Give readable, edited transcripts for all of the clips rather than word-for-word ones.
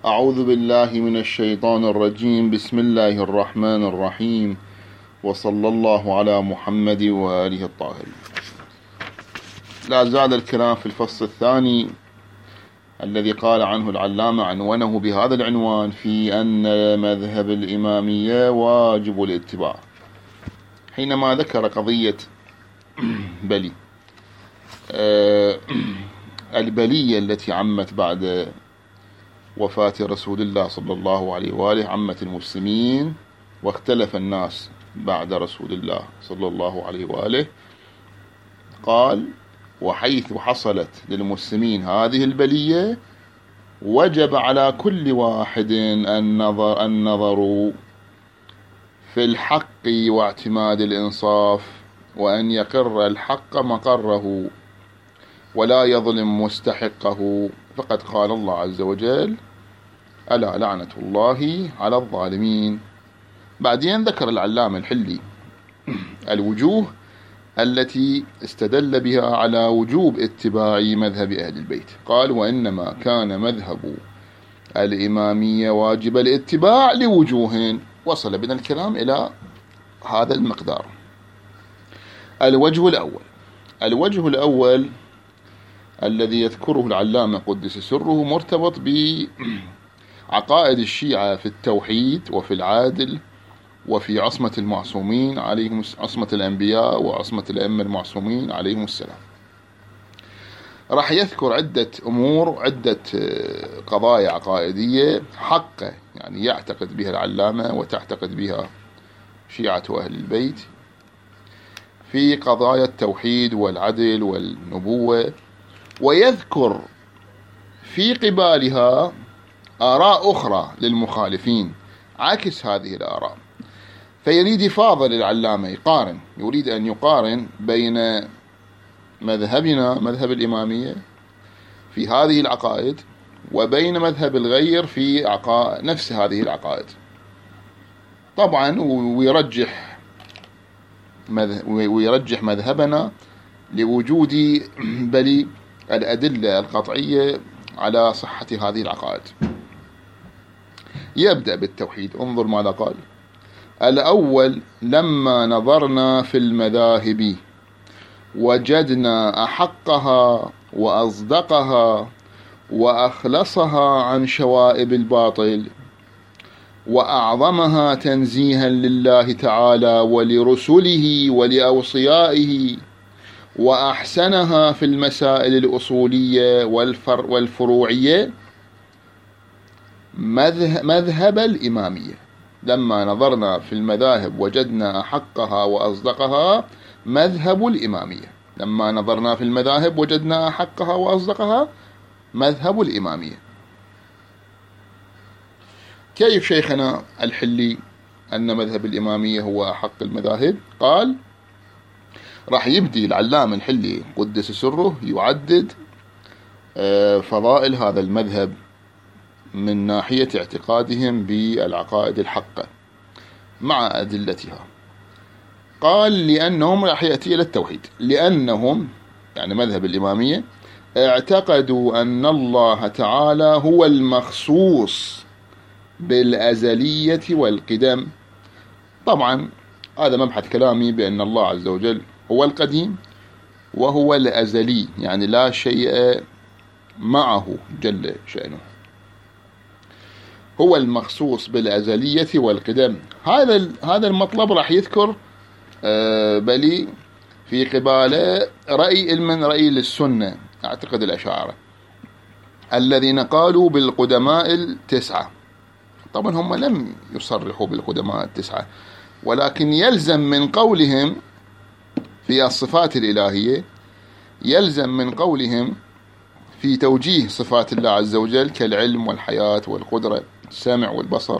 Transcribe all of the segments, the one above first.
أعوذ بالله من الشيطان الرجيم. بسم الله الرحمن الرحيم، وصلى الله على محمد وآله الطاهرين. لا زال الكلام في الفصل الثاني الذي قال عنه العلامة، عنونه بهذا العنوان: في أن مذهب الإمامية واجب الاتباع. حينما ذكر قضية بلي البلية التي عمت بعد وفاة رسول الله صلى الله عليه وآله، عمت المسلمين واختلف الناس بعد رسول الله صلى الله عليه وآله. قال: وحيث حصلت للمسلمين هذه البلية وجب على كل واحد النظر في الحق واعتماد الإنصاف، وأن يقر الحق مقره ولا يظلم مستحقه، فقد قال الله عز وجل: ألا لعنة الله على الظالمين. بعدين ذكر العلامة الحلي الوجوه التي استدل بها على وجوب اتباع مذهب أهل البيت. قال: وإنما كان مذهب الإمامية واجب الاتباع لوجوه. وصل بنا الكلام إلى هذا المقدار. الوجه الأول الذي يذكره العلامة قدس سره مرتبط بعقائد الشيعة في التوحيد وفي العادل وفي عصمة المعصومين عليهم، عصمة الأنبياء وعصمة الأئمة المعصومين عليهم السلام. راح يذكر عدة أمور، عدة قضايا عقائدية حقة، يعني يعتقد بها العلامة وتعتقد بها شيعة أهل البيت في قضايا التوحيد والعدل والنبوة، ويذكر في قبالها آراء أخرى للمخالفين عكس هذه الآراء. فيريد يفاضل العلامة، يريد أن يقارن بين مذهبنا مذهب الإمامية في هذه العقائد وبين مذهب الغير في نفس هذه العقائد طبعا، ويرجح مذهبنا لوجود بل الأدلة القطعية على صحة هذه العقائد. يبدأ بالتوحيد. انظر ماذا قال: الأول: لما نظرنا في المذاهب وجدنا أحقها وأصدقها وأخلصها عن شوائب الباطل وأعظمها تنزيها لله تعالى ولرسله ولأوصيائه، وأحسنها في المسائل الأصولية والفروعية، مذهب الإمامية. لما نظرنا في المذاهب وجدنا أحقها وأصدقها، مذهب الإمامية. لما نظرنا في المذاهب وجدنا أحقها وأصدقها، مذهب الإمامية. كيف شيخنا الحلي أن مذهب الإمامية هو أحق المذاهب؟ قال: راح يبدي العلامة الحلي قدس سره يعدد فضائل هذا المذهب من ناحية اعتقادهم بالعقائد الحقة مع أدلتها. قال: لأنهم، راح يأتي إلى التوحيد، لأنهم يعني مذهب الإمامية اعتقدوا أن الله تعالى هو المخصوص بالأزلية والقدم. طبعا هذا مبحث كلامي بأن الله عز وجل هو القديم وهو الأزلي، يعني لا شيء معه جل شأنه، هو المخصوص بالأزلية والقدم. هذا المطلب راح يذكر بلي في قباله رأي للسنة، أعتقد الأشاعرة الذين قالوا بالقدماء التسعة. طبعا هم لم يصرحوا بالقدماء التسعة، ولكن يلزم من قولهم في الصفات الإلهية، يلزم من قولهم في توجيه صفات الله عز وجل كالعلم والحياة والقدرة السمع والبصر،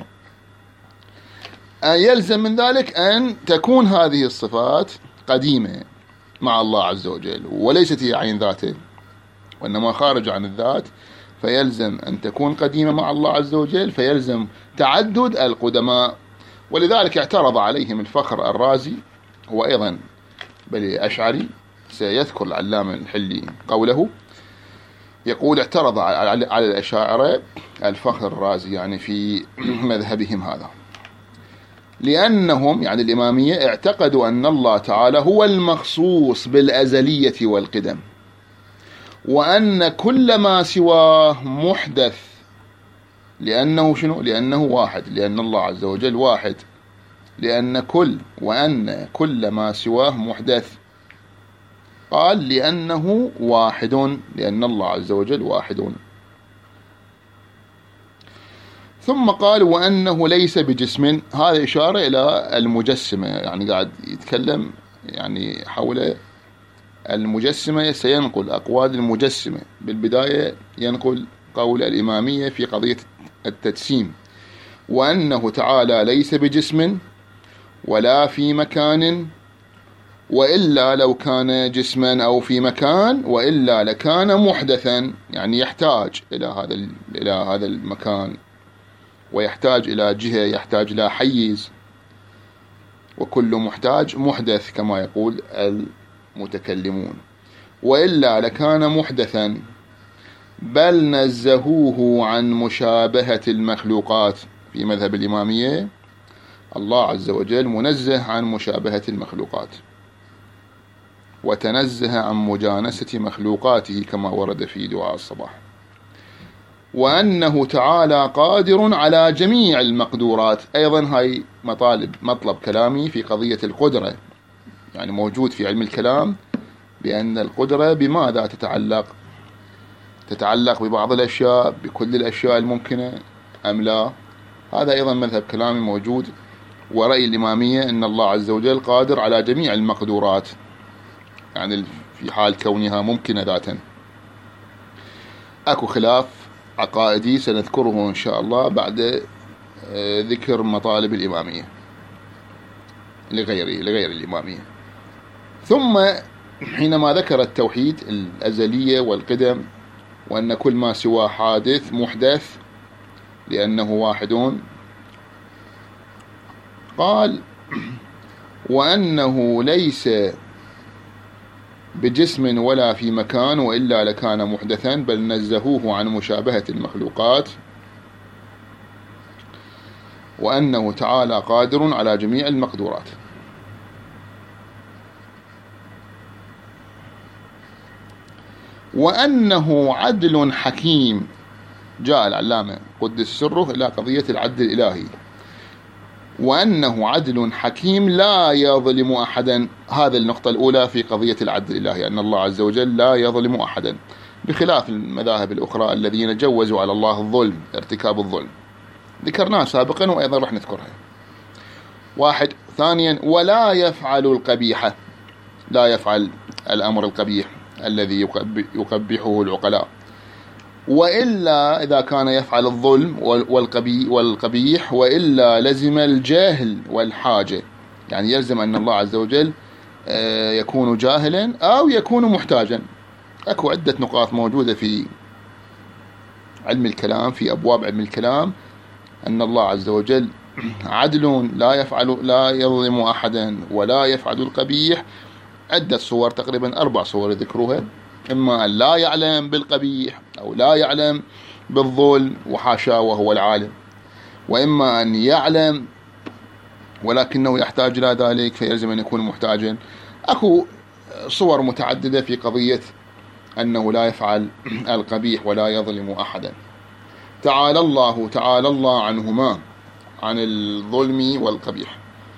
يلزم من ذلك أن تكون هذه الصفات قديمة مع الله عز وجل، وليست هي عين ذاته وإنما خارج عن الذات، فيلزم أن تكون قديمة مع الله عز وجل، فيلزم تعدد القدماء. ولذلك اعترض عليهم الفخر الرازي، هو أيضا بل أشعري، سيذكر العلامة الحلي قوله: يقول اعترض على الأشاعرة الفخر الرازي يعني في مذهبهم هذا، لأنهم يعني الإمامية اعتقدوا أن الله تعالى هو المخصوص بالأزلية والقدم، وأن كل ما سواه محدث، لأنه شنو؟ لأنه واحد، لأن الله عز وجل واحد، وأن كل ما سواه محدث. قال لأنه واحد، لأن الله عز وجل واحد. ثم قال وأنه ليس بجسم، هذا إشارة إلى المجسمة، يعني قاعد يتكلم يعني حول المجسمة، سينقل أقوال المجسمة. بالبداية ينقل قول الإمامية في قضية التجسيم، وأنه تعالى ليس بجسم ولا في مكان، وإلا لو كان جسما أو في مكان وإلا لكان محدثا، يعني يحتاج إلى هذا المكان، ويحتاج إلى جهة، يحتاج إلى حيز، وكل محتاج محدث كما يقول المتكلمون، وإلا لكان محدثا، بل نزهوه عن مشابهة المخلوقات. في مذهب الإمامية الله عز وجل منزه عن مشابهة المخلوقات، وتنزه عن مجانسة مخلوقاته كما ورد في دعاء الصباح، وأنه تعالى قادر على جميع المقدورات. أيضا هاي مطلب كلامي في قضية القدرة، يعني موجود في علم الكلام بأن القدرة بماذا تتعلق ببعض الأشياء، بكل الأشياء الممكنة أم لا؟ هذا أيضا مذهب كلامي موجود، ورأي الإمامية أن الله عز وجل قادر على جميع المقدورات، يعني في حال كونها ممكنة ذاتا. أكو خلاف عقائدي سنذكره إن شاء الله بعد ذكر مطالب الإمامية لغير الإمامية. ثم حينما ذكر التوحيد الأزلية والقدم، وأن كل ما سوى حادث محدث لأنه واحد، قال وأنه ليس بجسم ولا في مكان وإلا لكان محدثا، بل نزهوه عن مشابهة المخلوقات، وأنه تعالى قادر على جميع المقدورات. وأنه عدل حكيم. جاء العلامة قدس سره إلى قضية العدل الإلهي، وأنه عدل حكيم لا يظلم أحدا. هذه النقطة الأولى في قضية العدل الإلهي، أن الله عز وجل لا يظلم أحدا، بخلاف المذاهب الأخرى الذين جوزوا على الله الظلم، ارتكاب الظلم، ذكرناها سابقا وأيضا رح نذكرها. واحد. ثانيا ولا يفعل القبيح، لا يفعل الأمر القبيح الذي يقبحه العقلاء، وإلا إذا كان يفعل الظلم والقبيح وإلا لزم الجاهل والحاجة، يعني يلزم أن الله عز وجل يكون جاهلا أو يكون محتاجا. أكو عدة نقاط موجودة في علم الكلام، في أبواب علم الكلام، أن الله عز وجل عدل لا يظلم أحدا ولا يفعل القبيح. عدة صور، تقريبا 4 صور ذكروها، إما أن لا يعلم بالقبيح أو لا يعلم بالظلم وحاشا وهو العالم، وإما أن يعلم ولكنه يحتاج إلى ذلك فيلزم أن يكون محتاجا. أكو صور متعددة في قضية أنه لا يفعل القبيح ولا يظلم أحدا. تعالى الله عنهما، عن الظلم والقبيح.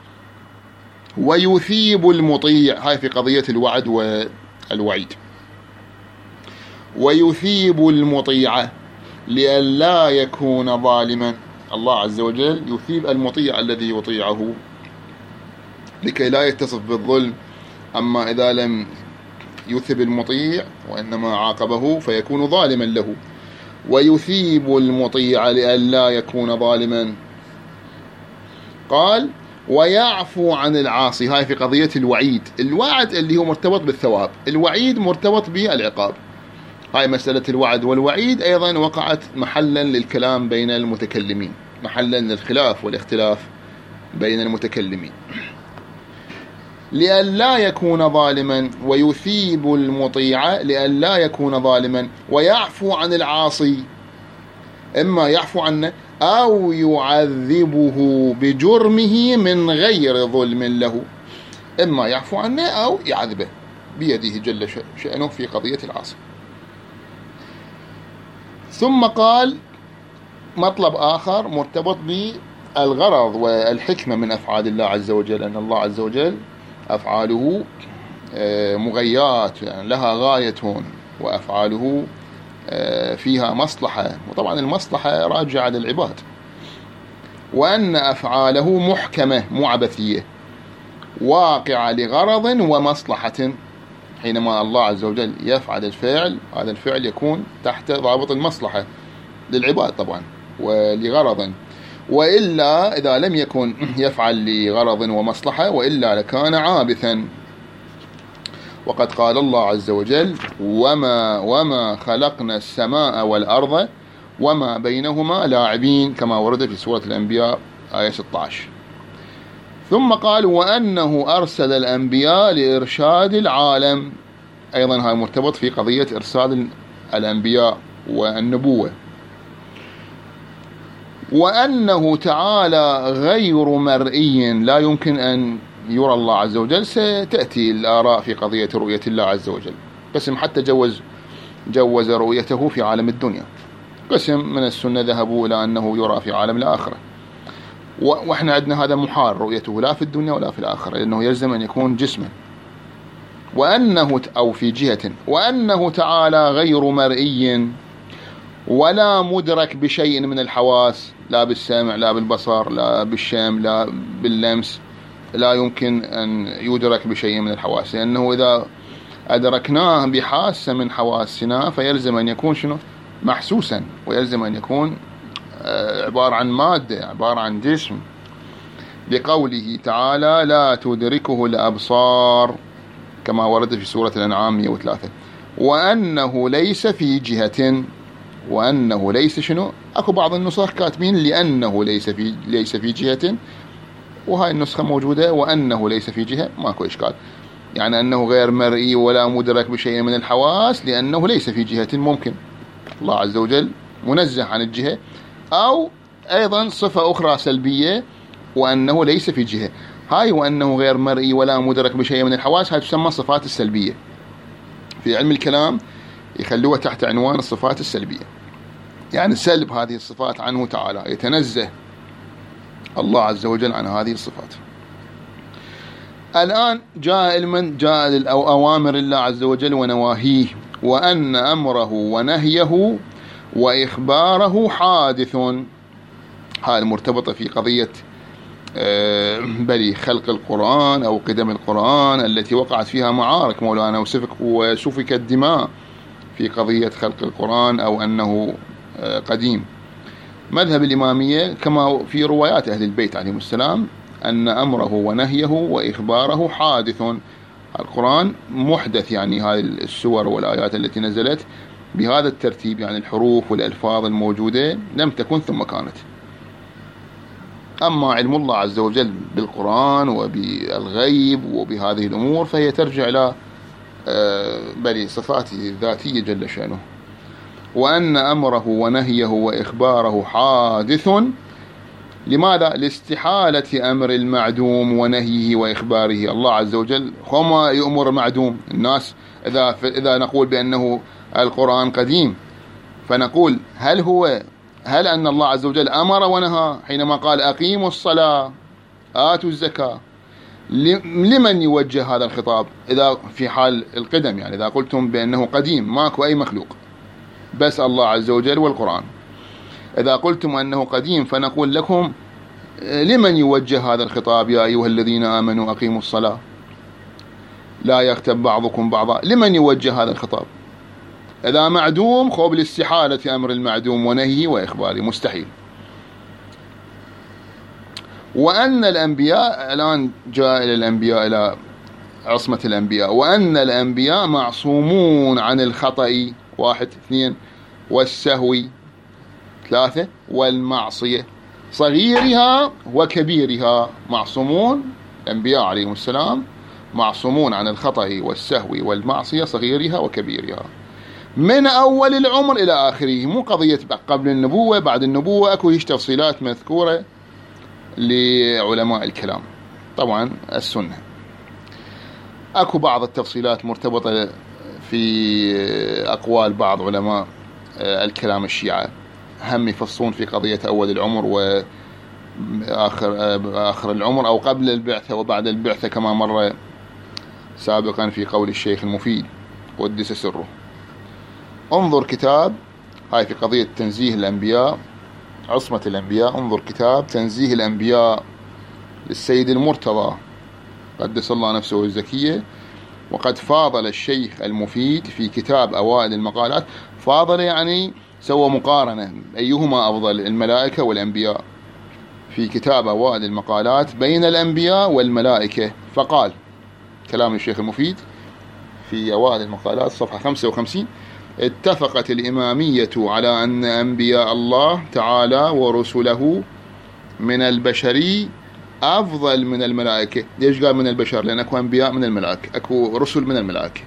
ويثيب المطيع، هاي في قضية الوعد والوعيد. ويثيب المطيع لئلا يكون ظالما. الله عز وجل يثيب المطيع الذي يطيعه لكي لا يتصف بالظلم، أما إذا لم يثب المطيع وإنما عاقبه فيكون ظالما له. ويثيب المطيع لئلا يكون ظالما. قال ويعفو عن العاصي، هاي في قضية الوعيد. الوعد اللي هو مرتبط بالثواب، الوعيد مرتبط بالعقاب. هاي مسألة الوعد والوعيد أيضا وقعت محلا للكلام بين المتكلمين، محلا للخلاف والاختلاف بين المتكلمين. لئلا يكون ظالما، ويثيب المطيع لئلا يكون ظالما، ويعفو عن العاصي، إما يعفو عنه أو يعذبه بجرمه من غير ظلم له، إما يعفو عنه أو يعذبه بيده جل شأنه في قضية العاصي. ثم قال مطلب آخر مرتبط بالغرض والحكمة من أفعال الله عز وجل، أن الله عز وجل أفعاله مغيات، يعني لها غاية، وأفعاله فيها مصلحة، وطبعا المصلحة راجعة للعباد، وأن أفعاله محكمة مو عبثية واقعة لغرض ومصلحة. حينما الله عز وجل يفعل الفعل، هذا الفعل يكون تحت ضابط المصلحة للعباد طبعا ولغرض، وإلا إذا لم يكن يفعل لغرض ومصلحة وإلا لكان عابثا. وقد قال الله عز وجل وما خلقنا السماء والأرض وما بينهما لاعبين، كما ورد في سورة الأنبياء آية 16. ثم قال وأنه أرسل الأنبياء لإرشاد العالم، أيضا هذا مرتبط في قضية إرسال الأنبياء والنبوة. وأنه تعالى غير مرئي، لا يمكن أن يرى الله عز وجل. ستأتي الآراء في قضية رؤية الله عز وجل، قسم حتى جوز رؤيته في عالم الدنيا، قسم من السنة ذهبوا إلى أنه يرى في عالم الآخرة، وإحنا عندنا هذا محال رؤيته لا في الدنيا ولا في الآخرة، لأنه يلزم أن يكون جسما، وأنه أو في جهة، وأنه تعالى غير مرئي ولا مدرك بشيء من الحواس، لا بالسمع لا بالبصر لا بالشم لا باللمس، لا يمكن أن يدرك بشيء من الحواس، لأنه إذا أدركناه بحاسة من حواسنا فيلزم أن يكون شنو؟ محسوسا، ويلزم أن يكون عبارة عن مادة، عبارة عن جسم، لقوله تعالى لا تدركه الأبصار كما ورد في سورة الأنعام 103. وأنه ليس في جهة، وأنه ليس شنو؟ أكو بعض النسخ كاتبين لأنه ليس في جهة، وهاي النسخة موجودة وأنه ليس في جهة، ماكو إشكال، يعني أنه غير مرئي ولا مدرك بشيء من الحواس، لأنه ليس في جهة، ممكن الله عز وجل منزه عن الجهة، أو أيضا صفة أخرى سلبية وأنه ليس في جهة. هاي وأنه غير مرئي ولا مدرك بشيء من الحواس هاي تسمى الصفات السلبية، في علم الكلام يخلوها تحت عنوان الصفات السلبية، يعني سلب هذه الصفات عنه تعالى، يتنزه الله عز وجل عن هذه الصفات. الآن جاء الأوامر الله عز وجل ونواهيه، وأن أمره ونهيه وإخباره حادث، هذه المرتبطة في قضية بل خلق القرآن أو قدم القرآن التي وقعت فيها معارك مولانا وسفك الدماء في قضية خلق القرآن أو أنه قديم. مذهب الإمامية كما في روايات أهل البيت عليهم السلام أن أمره ونهيه وإخباره حادث، القرآن محدث، يعني هذه السور والآيات التي نزلت بهذا الترتيب، يعني الحروف والألفاظ الموجودة لم تكن ثم كانت. أما علم الله عز وجل بالقرآن وبالغيب وبهذه الأمور فهي ترجع إلى بل صفاته الذاتية جل شأنه. وأن أمره ونهيه وإخباره حادث، لماذا؟ لاستحالة أمر المعدوم ونهيه وإخباره. الله عز وجل هما يأمر معدوم، الناس إذا نقول بأنه القرآن قديم فنقول هل أن الله عز وجل أمر ونهى حينما قال أقيموا الصلاة آتوا الزكاة؟ لمن يوجه هذا الخطاب إذا في حال القدم؟ يعني إذا قلتم بأنه قديم ماكو أي مخلوق بس الله عز وجل والقرآن، إذا قلتم أنه قديم فنقول لكم لمن يوجه هذا الخطاب؟ يا أيها الذين آمنوا أقيموا الصلاة لا يغتب بعضكم بعضا، لمن يوجه هذا الخطاب؟ إذا معدوم خوب لاستحالة أمر المعدوم ونهيه وإخباره، مستحيل. وأن الأنبياء، الآن جاء إلى الأنبياء إلى عصمة الأنبياء، وأن الأنبياء معصومون عن الخطأ 1 2 والسهو 3 والمعصية صغيرها وكبيرها. معصومون الأنبياء عليهم السلام معصومون عن الخطأ والسهو والمعصية صغيرها وكبيرها من أول العمر إلى آخره. مو قضية قبل النبوة بعد النبوة، أكو هيش تفصيلات مذكورة لعلماء الكلام. طبعا السنة أكو بعض التفصيلات مرتبطة في أقوال بعض علماء الكلام الشيعة، هم يفصلون في قضية أول العمر وآخر العمر، أو قبل البعثة وبعد البعثة، كما مر سابقا في قول الشيخ المفيد قدس سره. انظر كتاب، هاي في قضية تنزيه الأنبياء، عصمة الأنبياء، انظر كتاب تنزيه الأنبياء للسيد المرتضى قدس الله نفسه الزكية. وقد فاضل الشيخ المفيد في كتاب أوائل المقالات، فاضل يعني سوى مقارنة أيهما أفضل، الملائكة والأنبياء، في كتاب أوائل المقالات بين الأنبياء والملائكة. فقال كلام الشيخ المفيد في أوائل المقالات صفحة 55: اتفقت الإمامية على أن أنبياء الله تعالى ورسله من البشري أفضل من الملائكة. ليش قال من البشر؟ لأن أكو أنبياء من الملائكة، أكو رسل من الملائكة.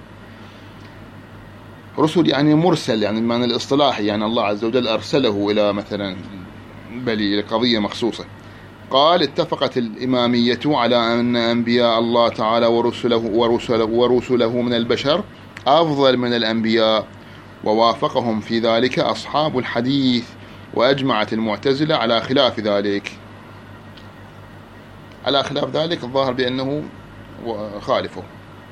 رسل يعني مرسل، يعني المعنى الاصطلاحي، يعني الله عز وجل أرسله إلى مثلا بلي قضية مخصوصة. قال اتفقت الإمامية على أن أنبياء الله تعالى ورسله من البشر أفضل من الأنبياء، ووافقهم في ذلك أصحاب الحديث، وأجمعت المعتزلة على خلاف ذلك. على خلاف ذلك الظاهر بأنه خالفه.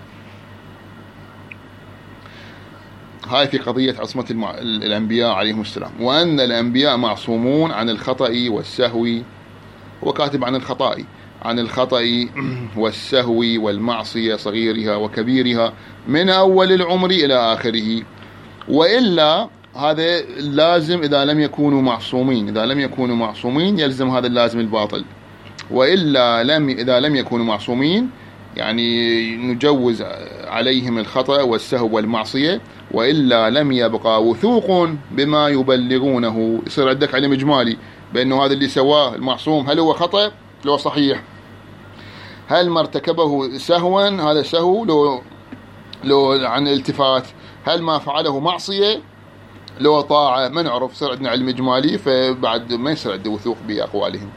هاي في قضية عصمة الأنبياء عليهم السلام، وأن الأنبياء معصومون عن الخطأ والسهو. وكاتب عن الخطأ والسهو والمعصية صغيرها وكبيرها من أول العمر إلى آخره. وإلا هذا لازم إذا لم يكونوا معصومين يلزم هذا اللازم الباطل. وإلا إذا لم يكونوا معصومين يعني نجوز عليهم الخطأ والسهو والمعصية، وإلا لم يبقى وثوق بما يبلغونه. يصير عندك علم إجمالي بأنه هذا اللي سواه المعصوم هل هو خطأ لو صحيح، هل ما ارتكبه سهوا هذا سهو لو عن التفات، هل ما فعله معصية لو طاعة، ما نعرف. صار عندنا علم إجمالي، فبعد ما يصير عندنا وثوق بأقوالهم.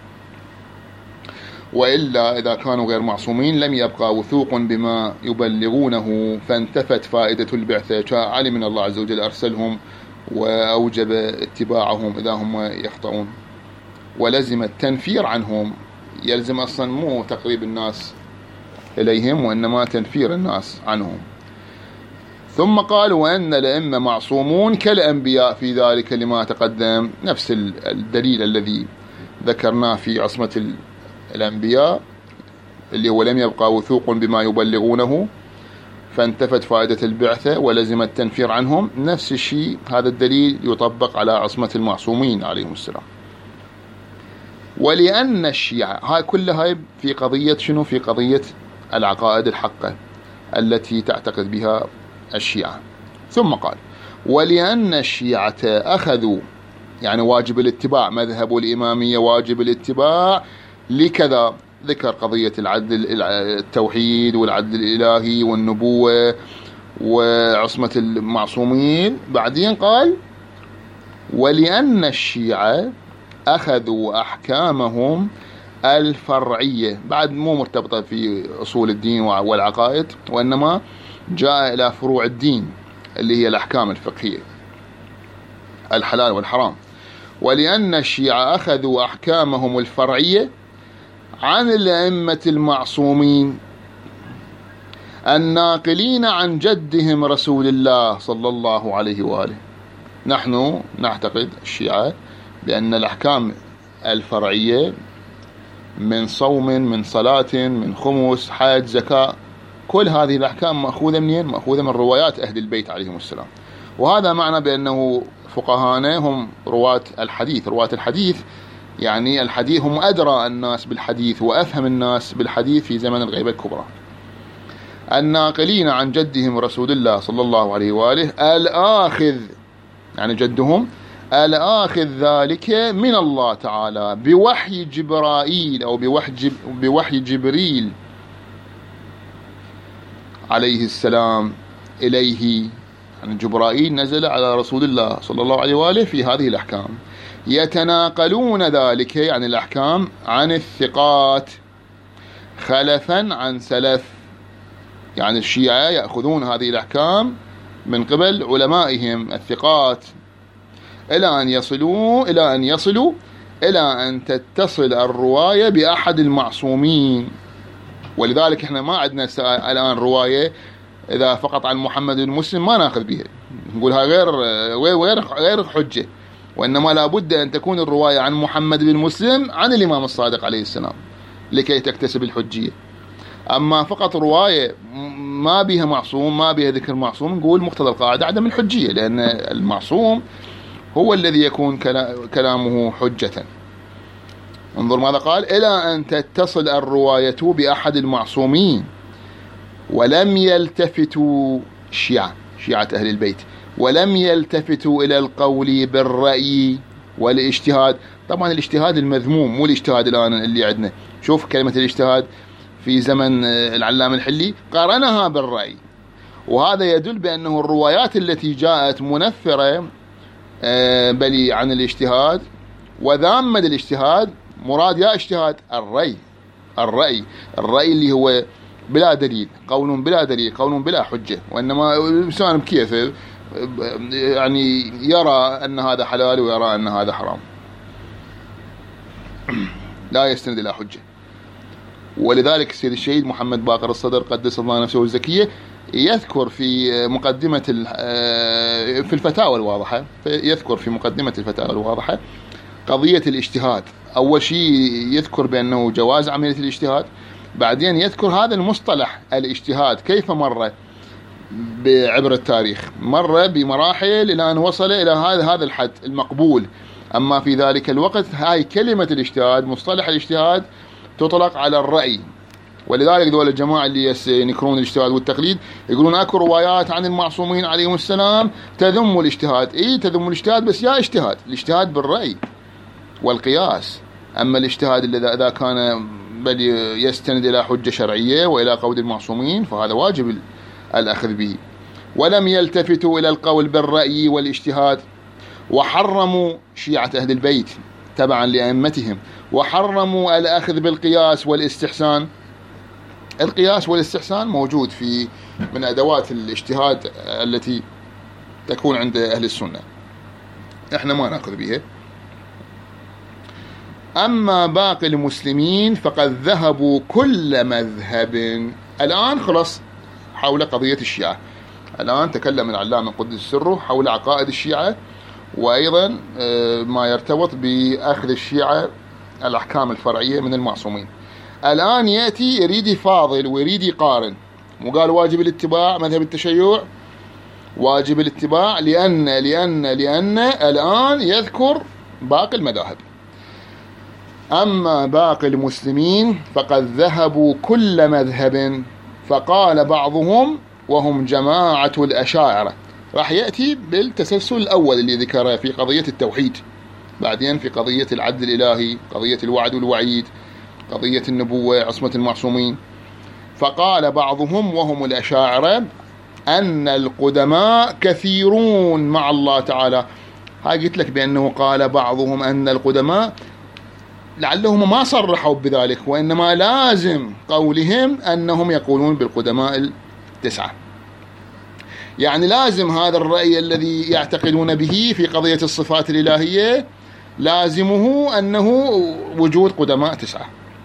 وإلا إذا كانوا غير معصومين لم يبقى وثوق بما يبلغونه، فانتفت فائدة البعثة. علم من الله عز وجل أرسلهم وأوجب اتباعهم إذا هم يخطئون، ولزم التنفير عنهم. يلزم أصلا مو تقريب الناس إليهم، وإنما تنفير الناس عنهم. ثم قال وأن الأئمة معصومون كالأنبياء في ذلك لما تقدم. نفس الدليل الذي ذكرناه في عصمة الأنبياء اللي هو لم يبقى وثوق بما يبلغونه، فانتفت فائدة البعثة ولزم التنفير عنهم. نفس الشيء هذا الدليل يطبق على عصمة المعصومين عليهم السلام. ولأن الشيعة، هاي كلها في قضية شنو؟ في قضية العقائد الحقة التي تعتقد بها الشيعة. ثم قال ولأن الشيعة أخذوا يعني واجب الاتباع، مذهب الإمامية واجب الاتباع لكذا. ذكر قضية العدل، التوحيد والعدل الإلهي والنبوة وعصمة المعصومين. بعدين قال ولأن الشيعة أخذوا أحكامهم الفرعية، بعد مو مرتبطة في أصول الدين والعقائد، وإنما جاء إلى فروع الدين اللي هي الأحكام الفقهية، الحلال والحرام. ولأن الشيعة أخذوا أحكامهم الفرعية عن الأئمة المعصومين الناقلين عن جدهم رسول الله صلى الله عليه وآله. نحن نعتقد الشيعة بأن الأحكام الفرعية من صوم، من صلاة، من خمس، حج، زكاة، كل هذه الأحكام مأخوذة منين؟ مأخوذة من روايات أهل البيت عليهم السلام. وهذا معنى بأنه فقهانا هم رواة الحديث، يعني الحديث هم أدرى الناس بالحديث وأفهم الناس بالحديث في زمن الغيبة الكبرى. الناقلين عن جدهم رسول الله صلى الله عليه وآله الآخذ، يعني جدهم الآخذ ذلك من الله تعالى بوحي جبرائيل أو بوحي جبريل عليه السلام إليه، يعني جبرائيل نزل على رسول الله صلى الله عليه وآله في هذه الأحكام، يتناقلون ذلك يعني الأحكام عن الثقات خلفا عن سلف. يعني الشيعة يأخذون هذه الأحكام من قبل علمائهم الثقات إلى أن يصلوا إلى أن تتصل الرواية بأحد المعصومين. ولذلك احنا ما عندنا الآن رواية إذا فقط عن محمد بن مسلم ما نأخذ بها، نقولها غير حجة، وإنما لا بد أن تكون الرواية عن محمد بن مسلم عن الإمام الصادق عليه السلام لكي تكتسب الحجية. أما فقط رواية ما بها معصوم، ما بها ذكر معصوم، نقول مقتضى القاعدة عدم الحجية، لأن المعصوم هو الذي يكون كلامه حجة. انظر ماذا قال: إلى أن تتصل الرواية بأحد المعصومين ولم يلتفتوا شيعة أهل البيت، ولم يلتفتوا إلى القول بالرأي والاجتهاد. طبعا الاجتهاد المذموم، مو الاجتهاد الآن اللي عندنا. شوف كلمة الاجتهاد في زمن العلامة الحلي قارنها بالرأي، وهذا يدل بأنه الروايات التي جاءت منفرة بل عن الاجتهاد وذامة الاجتهاد، مراد يا اجتهاد الرأي اللي هو بلا دليل، قول بلا دليل، قول بلا حجة، وإنما الإنسان بكيفه يعني يرى أن هذا حلال ويرى أن هذا حرام، لا يستند إلى حجة. ولذلك السيد الشهيد محمد باقر الصدر قدس الله نفسه الزكية يذكر في مقدمة في الفتاوى الواضحة، يذكر في مقدمة الفتاوى الواضحة قضية الاجتهاد. أول شيء يذكر بأنه جواز عملية الاجتهاد، بعدين يذكر هذا المصطلح الاجتهاد كيف مر بعبر التاريخ، مر بمراحل إلى أن وصل إلى هذا الحد المقبول. أما في ذلك الوقت هاي كلمة الاجتهاد، مصطلح الاجتهاد تطلق على الرأي. ولذلك دول الجماعة اللي ينكرون الاجتهاد والتقليد يقولون اكو روايات عن المعصومين عليهم السلام تذم الاجتهاد. تذم الاجتهاد، بس يا الاجتهاد بالرأي والقياس. أما الاجتهاد إذا كان بل يستند إلى حجة شرعية وإلى قول المعصومين فهذا واجب الأخذ به. ولم يلتفتوا إلى القول بالرأي والاجتهاد، وحرموا شيعة أهل البيت تبعا لأئمتهم، وحرموا الأخذ بالقياس والاستحسان. القياس والاستحسان موجود من أدوات الاجتهاد التي تكون عند أهل السنة، احنا ما نأخذ بها. أما باقي المسلمين فقد ذهبوا كل مذهب. الآن خلص حول قضية الشيعة، الآن تكلم العلامة قدس سره حول عقائد الشيعة، وأيضا ما يرتبط بأخذ الشيعة الأحكام الفرعية من المعصومين. الآن يأتي يريد يفاضل ويريد يقارن، وقال واجب الاتباع مذهب التشيع، واجب الاتباع لأن الآن يذكر باقي المذاهب. أما باقي المسلمين فقد ذهبوا كل مذهب، فقال بعضهم وهم جماعة الأشاعرة. راح يأتي بالتسلسل الأول اللي ذكره في قضية التوحيد، بعدين في قضية العدل الإلهي، قضية الوعد والوعيد، قضية النبوة، عصمة المعصومين. فقال بعضهم وهم الأشاعرة أن القدماء كثيرون مع الله تعالى. هاي قلت لك بأنه قال بعضهم أن القدماء، لعلهم ما صرحوا بذلك، وإنما لازم قولهم أنهم يقولون بالقدماء 9. يعني لازم هذا الرأي الذي يعتقدون به في قضية الصفات الإلهية لازمه أنه وجود قدماء 9،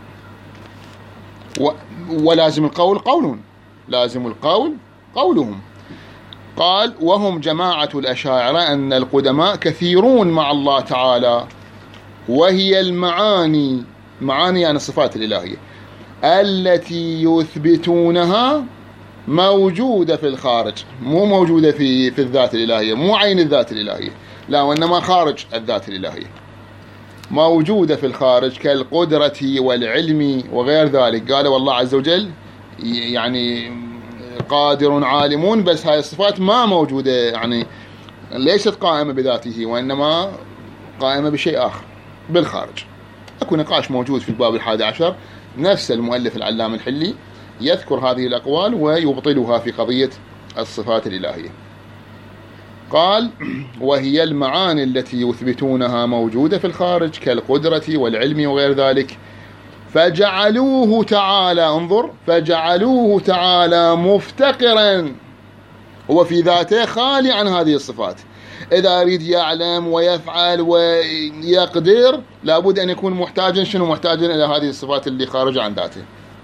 ولازم القول قولهم، لازم القول قولهم. قال وهم جماعة الأشاعرة أن القدماء كثيرون مع الله تعالى، وهي المعاني يعني الصفات الإلهية التي يثبتونها موجودة في الخارج، مو موجودة في الذات الإلهية، مو عين الذات الإلهية، لا، وإنما خارج الذات الإلهية، موجودة في الخارج كالقدرة والعلم وغير ذلك. قال والله عز وجل يعني قادر عالمون، بس هاي الصفات ما موجودة، يعني ليست قائمة بذاته، وإنما قائمة بشيء آخر بالخارج. أكو نقاش موجود في الباب 11، نفس المؤلف العلامة الحلي يذكر هذه الأقوال ويبطلها في قضية الصفات الإلهية. قال: وهي المعاني التي يثبتونها موجودة في الخارج كالقدرة والعلم وغير ذلك، فجعلوه تعالى، انظر، فجعلوه تعالى مفتقرا، هو في ذاته خالي عن هذه الصفات. إذا أريد يعلم ويفعل ويقدر لابد أن يكون محتاجا، شنو محتاجا؟ إلى هذه الصفات اللي خارجة عن ذاته.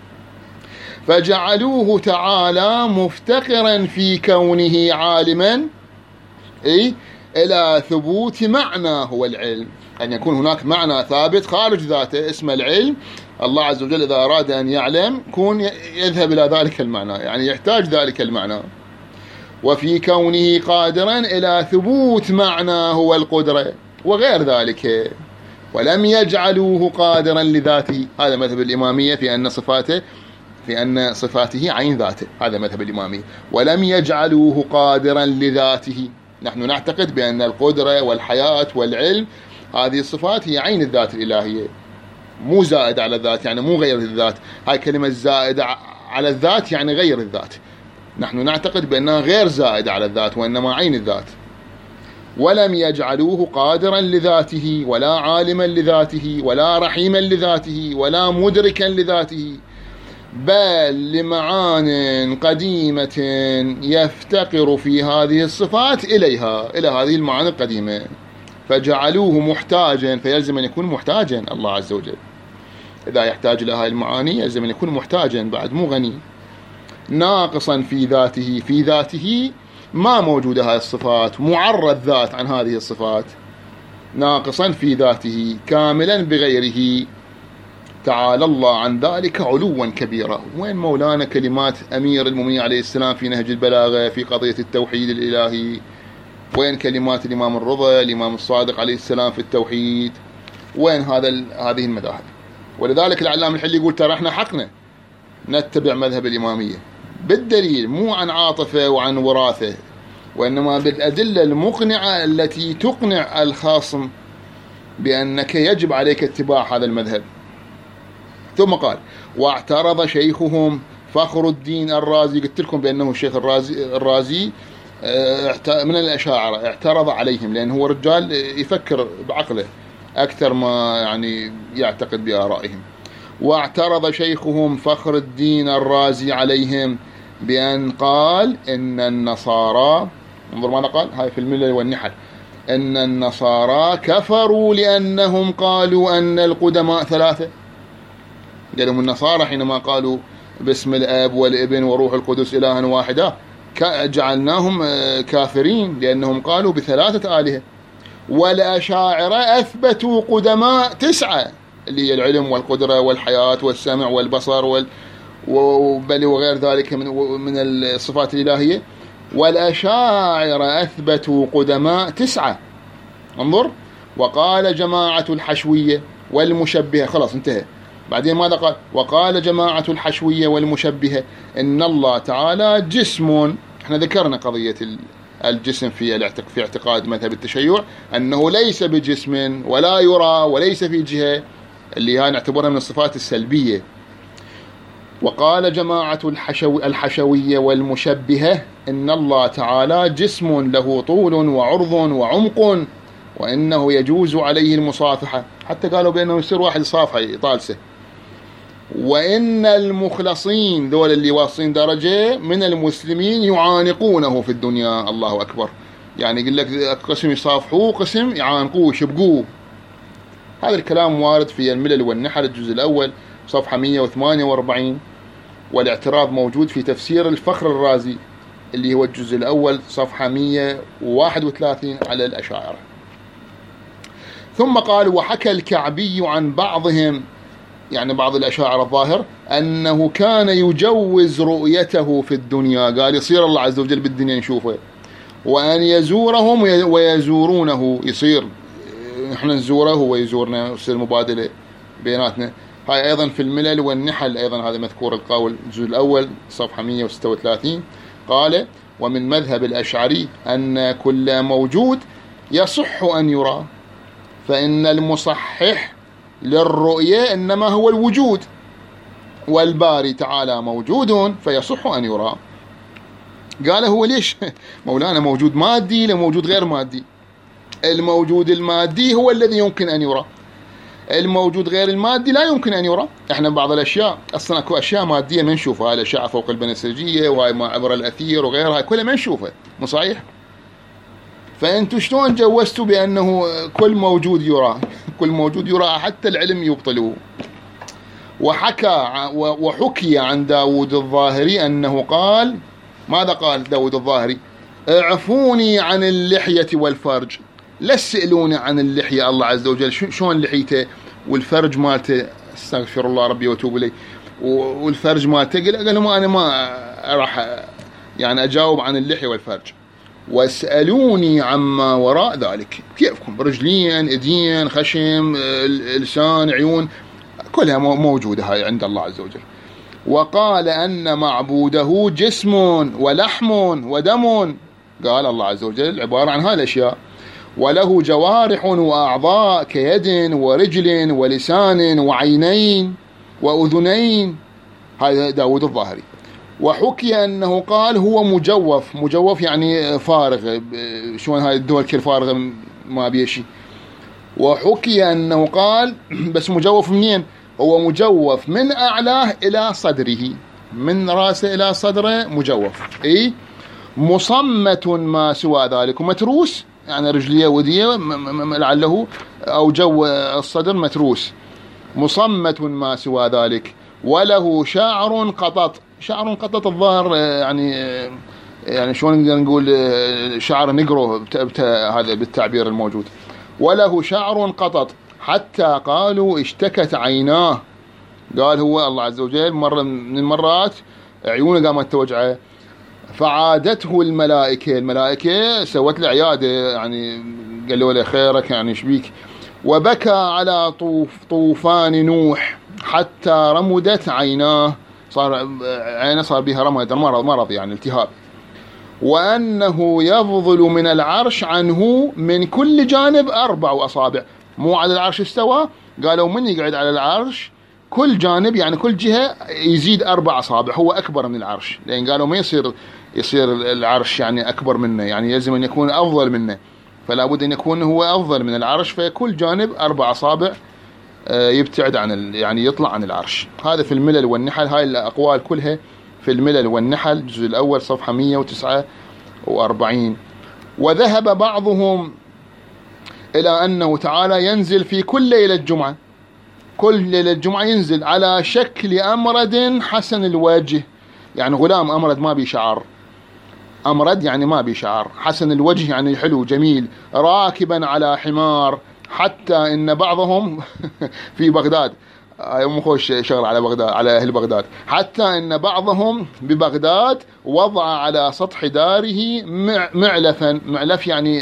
فجعلوه تعالى مفتقرا في كونه عالما إلى ثبوت معنى هو العلم، أن يكون هناك معنى ثابت خارج ذاته اسمه العلم. الله عز وجل إذا أراد أن يعلم يكون يذهب إلى ذلك المعنى، يعني يحتاج ذلك المعنى. وفي كونه قادرا إلى ثبوت معنى هو القدرة وغير ذلك، ولم يجعلوه قادرا لذاته. هذا مذهب الإمامية في أن صفاته عين ذاته، هذا مذهب الإمامية. ولم يجعلوه قادرا لذاته. نحن نعتقد بأن القدرة والحياة والعلم هذه الصفات هي عين الذات الإلهية، مو زائد على الذات، يعني مو غير الذات. هاي كلمة زائدة على الذات يعني غير الذات، نحن نعتقد بأنها غير زائدة على الذات وإنما عين الذات. ولم يجعلوه قادرا لذاته ولا عالما لذاته ولا رحيما لذاته ولا مدركا لذاته، بل لمعان قديمة يفتقر في هذه الصفات إليها، إلى هذه المعاني القديمة، فجعلوه محتاجا، فيلزم أن يكون محتاجا. الله عز وجل إذا يحتاج إلى هذه المعاني يلزم أن يكون محتاجا، بعد مو غني. ناقصا في ذاته ما موجودة هذه الصفات، معرض ذات عن هذه الصفات، ناقصا في ذاته كاملا بغيره، تعالى الله عن ذلك علوا كبيرا. وين مولانا كلمات أمير المؤمنين عليه السلام في نهج البلاغة في قضية التوحيد الإلهي؟ وين كلمات الإمام الرضا، الإمام الصادق عليه السلام في التوحيد؟ وين هذه المذاهب؟ ولذلك العلامة الحلي يقول ترى احنا حقنا نتبع مذهب الإمامية بالدليل، مو عن عاطفة وعن وراثة، وإنما بالأدلة المقنعة التي تقنع الخاصم بأنك يجب عليك اتباع هذا المذهب. ثم قال: واعترض شيخهم فخر الدين الرازي، قلت لكم بأنه الشيخ الرازي من الأشاعرة، اعترض عليهم لأنه هو رجال يفكر بعقله أكثر ما يعني يعتقد بآرائهم. واعترض شيخهم فخر الدين الرازي عليهم بأن قال إن النصارى، انظر ماذا قال، هاي في الملل والنحل، إن النصارى كفروا لأنهم قالوا أن القدماء ثلاثة. قالوا النصارى حينما قالوا باسم الآب والابن وروح القدس إلها واحدا جعلناهم كافرين لأنهم قالوا بثلاثة آلهة. والأشاعرة أثبتوا قدماء 9 اللي هي العلم والقدرة والحياة والسمع والبصر بل وغير ذلك من الصفات الإلهية. والأشاعرة أثبتوا قدماء 9. انظر. وقال جماعة الحشوية والمشبهة، خلاص انتهى. بعدين ماذا قال؟ وقال جماعة الحشوية والمشبهة إن الله تعالى جسم. احنا ذكرنا قضية الجسم في اعتقاد مذهب التشيع أنه ليس بجسم ولا يرى وليس في جهة، اللي هي نعتبرها من الصفات السلبية. وقال جماعة الحشوية والمشبهة إن الله تعالى جسم له طول وعرض وعمق وإنه يجوز عليه المصافحة، حتى قالوا بأنه يصير واحد صافحة طالسة. وإن المخلصين ذول اللي واصلين درجة من المسلمين يعانقونه في الدنيا. الله أكبر، يعني يقول لك قسم يصافحوه قسم يعانقوه يشبقوه. هذا الكلام وارد في الملل والنحل الجزء الأول صفحة 148، والاعتراض موجود في تفسير الفخر الرازي اللي هو الجزء الأول صفحة 131 على الأشاعرة. ثم قال: وحكى الكعبي عن بعضهم، يعني بعض الأشاعرة الظاهر، أنه كان يجوز رؤيته في الدنيا، قال يصير الله عز وجل بالدنيا نشوفه، وأن يزورهم ويزورونه، يصير احنا نزوره ويزورنا، يصير مبادلة بيناتنا. هاي أيضا في الملل والنحل أيضا هذا مذكور القول الجزء الأول صفحة 136. قال: ومن مذهب الأشعري أن كل موجود يصح أن يرى، فإن المصحح للرؤية إنما هو الوجود، والباري تعالى موجود فيصح أن يرى. قال هو ليش مولانا موجود مادي لموجود غير مادي؟ الموجود المادي هو الذي يمكن أن يرى، الموجود غير المادي لا يمكن أن يرى. احنا بعض الأشياء أصلا اكو أشياء مادية ما نشوفها، هاي الأشعة فوق البنفسجية وهاي ما عبر الأثير وغيرها كلها ما نشوفها، مو صحيح؟ فأنتوا شلون جوزتوا بأنه كل موجود يرى؟ كل موجود يرى حتى العلم يبطلوه. وحكي عن داود الظاهري أنه قال، ماذا قال داود الظاهري؟ اعفوني عن اللحية والفرج، لا تسألوني عن اللحية. الله عز وجل شلون لحيته والفرج مالته، استغفر الله ربي واتوب اليه، والفرج مالته قال لهم انا ما راح يعني اجاوب عن اللحية والفرج، واسألوني عما وراء ذلك. كيفكم؟ رجلين، ايدين، خشم، لسان، عيون، كلها موجودة هاي عند الله عز وجل. وقال أن معبوده جسم ولحم ودم، قال الله عز وجل عبارة عن هاي الأشياء، وله جوارح وأعضاء كيد ورجل ولسان وعينين وأذنين. هذا داود الظاهري. وحكي أنه قال هو مجوف، مجوف يعني فارغ، شلون هاي الدول كل فارغة ما بيشي. وحكي أنه قال بس مجوف منين؟ هو مجوف من أعلاه إلى صدره، من رأسه إلى صدره مجوف، إيه؟ مصمت ما سوى ذلك، ومتروس يعني رجليه وديه لعله، أو جو الصدر متروس. مصمت ما سوى ذلك، وله شعر قطط. شعر قطط الظاهر يعني شلون نقدر نقول شعر نقره هذا بالتعبير الموجود. وله شعر قطط حتى قالوا اشتكت عيناه. قال هو الله عز وجل مرة من المرات عيونه قامت توجعه، فعادته الملائكة، الملائكة سوت له عيادة، يعني قالوا له خيرك يعني شبيك. وبكى على طوفان نوح حتى رمدت عيناه، عينه صار بها رمد، مرض يعني التهاب. وأنه يفضل من العرش عنه من كل جانب 4 أصابع. مو على العرش استوى، قالوا من يقعد على العرش كل جانب يعني كل جهة يزيد 4 أصابع، هو أكبر من العرش، لأن قالوا ما يصير العرش يعني أكبر منه، يعني يلزم أن يكون أفضل منه، فلا بد أن يكون هو أفضل من العرش، فكل جانب 4 أصابع يبتعد عن يعني يطلع عن العرش. هذا في الملل والنحل، هاي الأقوال كلها في الملل والنحل الجزء الأول صفحة 149. وذهب بعضهم إلى أنه تعالى ينزل في كل ليلة جمعة، كل ليلة جمعة ينزل على شكل أمرد حسن الوجه، يعني غلام أمرد ما بي شعر، أمرد يعني ما بي شعر، حسن الوجه يعني حلو جميل، راكبا على حمار. حتى إن بعضهم في بغداد، مخوش شغل على بغداد، على أهل بغداد، حتى إن بعضهم ببغداد وضع على سطح داره معلفا، معلف يعني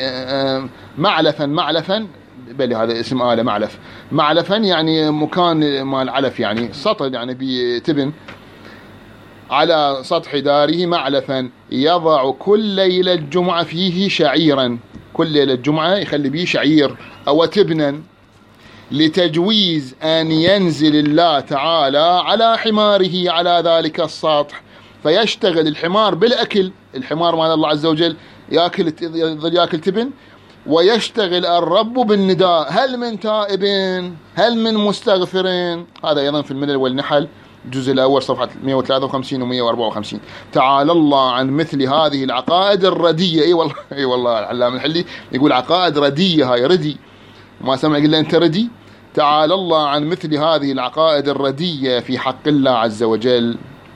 معلفا بل هذا اسم آلة، معلفا يعني مكان مال علف، يعني سطح يعني بتبن، على سطح داره معلفا يضع كل ليلة جمعة فيه شعيرا، كل ليلة جمعة يخلي بيه شعير أو تبنا، لتجويز أن ينزل الله تعالى على حماره على ذلك السطح، فيشتغل الحمار بالأكل، الحمار مال الله عز وجل يظل يأكل تبن، ويشتغل الرب بالنداء هل من تائبين هل من مستغفرين. هذا أيضا في الملل والنحل الجزء الأول صفحة 153 و 154. تعالى الله عن مثل هذه العقائد الردية. اي والله العلامة الحلي يقول عقائد ردية، هاي ردي، ما سمع يقول له أنت ردي. تعالى الله عن مثل هذه العقائد الردية في حق الله عز وجل.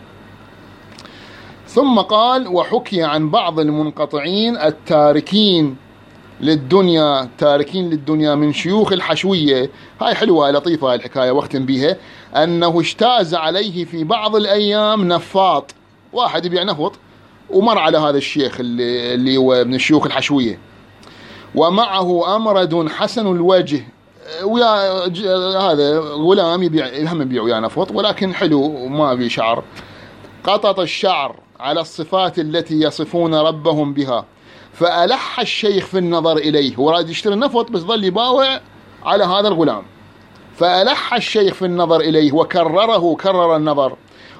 ثم قال وحكي عن بعض المنقطعين التاركين للدنيا، تاركين للدنيا من شيوخ الحشوية، هاي حلوة لطيفة هاي الحكاية واختم بيها، أنه اجتاز عليه في بعض الأيام نفاط، واحد يبيع نفط ومر على هذا الشيخ اللي هو من الشيوخ الحشوية، ومعه أمرد حسن الوجه، ويا هذا غلام يبيع ويا نفط ولكن حلو وما بي شعر، قطط الشعر على الصفات التي يصفون ربهم بها، فألح الشيخ في النظر إليه، هو راد يشتري النفط بس ظل يباوع على هذا الغلام، فألح الشيخ في النظر إليه وكرر النظر،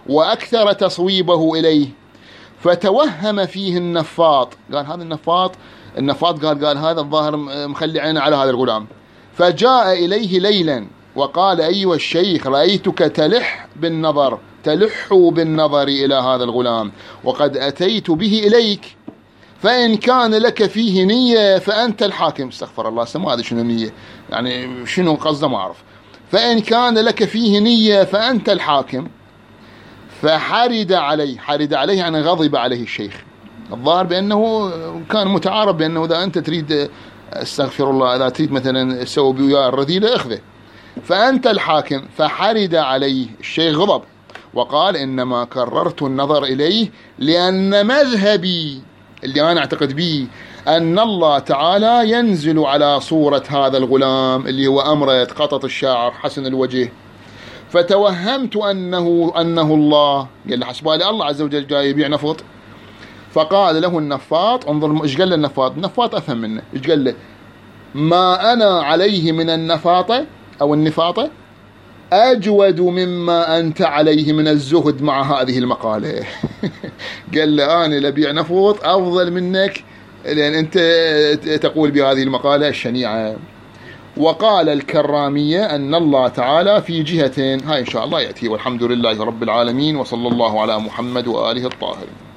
وأكثر تصويبه إليه، فتوهم فيه النفاط. قال هذا النفاط قال هذا الظاهر مخلي عينه على هذا الغلام. فجاء إليه ليلا وقال أيها الشيخ رأيتك تلح بالنظر إلى هذا الغلام، وقد أتيت به إليك، فإن كان لك فيه نية فأنت الحاكم. استغفر الله، ما أدري شنو نية، يعني شنو قصده ما أعرف. فإن كان لك فيه نية فأنت الحاكم. فحرد عليه يعني غضب عليه الشيخ. الظاهر بأنه كان متعارف بأنه إذا أنت تريد، استغفر الله، إذا تريد مثلا تسوي وياه الرذيلة اخذه، فأنت الحاكم. فحرد عليه الشيخ غضب وقال إنما كررت النظر إليه لأن مذهبي اللي أنا أعتقد به أن الله تعالى ينزل على صورة هذا الغلام اللي هو أمرة قطط الشعر حسن الوجه، فتوهمت أنه الله. قال له حسبالي الله عز وجل جاي يبيع نفط. فقال له النفاط، انظر ايش قال له النفاط أفهم منه، ايش قال له؟ ما أنا عليه من النفاطة أو النفاطة أجود مما أنت عليه من الزهد مع هذه المقالة. قال له أنا لبيع نفط أفضل منك، لأن أنت تقول بهذه المقالة الشنيعة. وقال الكرامية أن الله تعالى في جهتين، هاي إن شاء الله يأتي. والحمد لله رب العالمين، وصلى الله على محمد وآله الطاهرين.